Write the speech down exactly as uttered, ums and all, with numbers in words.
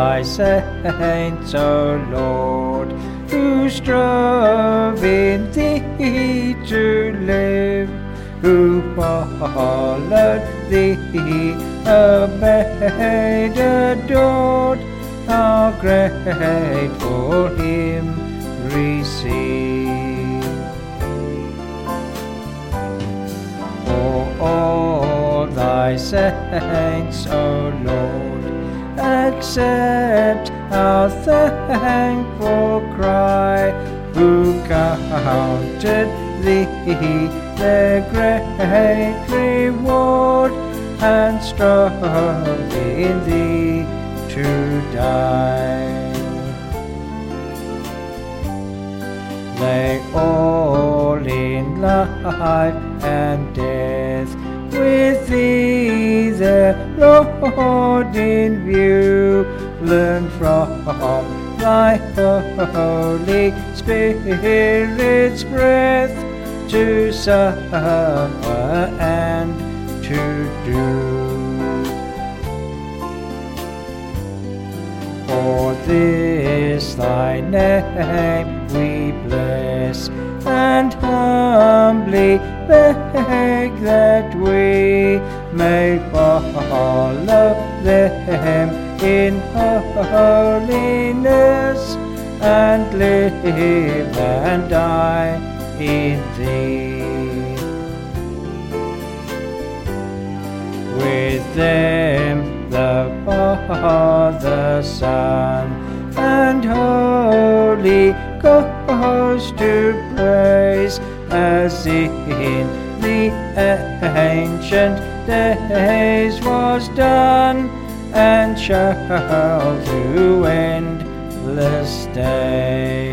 thy saints, O Lord, who strove in thee to live, who followed thee, obeyed, adored, our grateful hymn receive. For all thy saints, O Lord, accept our thankful cry, who counted thee their great reward, and strove in thee to die. Lay all in life and death with thee, the Lord, in view. Learn from thy Holy Spirit's breath to suffer and to do. For this thy name we bless, and humbly beg that we may follow them in holiness, and live and die in thee. With them the Father, Son, and Holy Ghost to praise, as in the ancient days was done, and shall to endless days.